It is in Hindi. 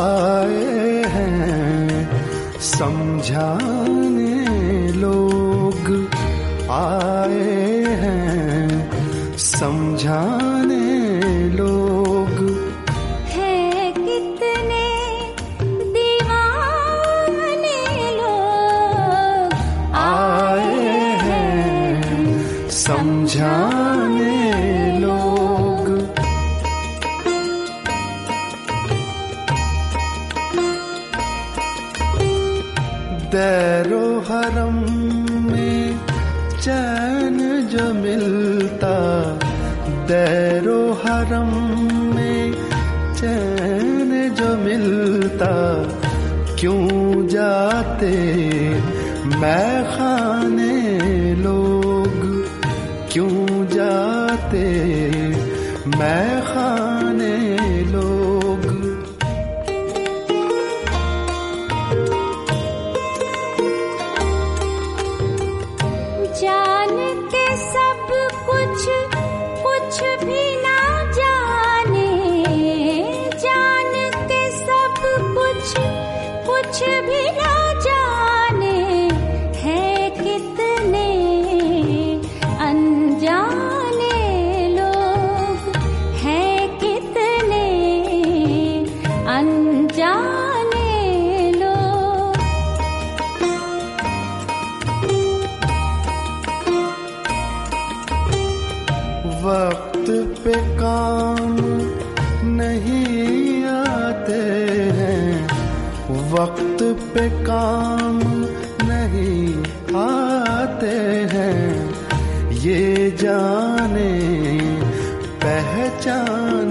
आए हैं समझाने लोग, आए हैं समझाने लोग। है कितने दीवाने लोग, आए हैं समझाने लोग। दैरो हरम में चैन जो मिलता, दैरो हरम में चैन जो मिलता, क्यों जाते मैखाने लोग, क्यों जाते मैखाने लोग। जान के सब कुछ, कुछ भी ना जाने, जान के सब कुछ, कुछ भी ना जाने। है कितने अनजाने लोग, है कितने अनजाने लोग। वक्त पे काम नहीं आते हैं, वक्त पे काम नहीं आते हैं, ये जाने पहचान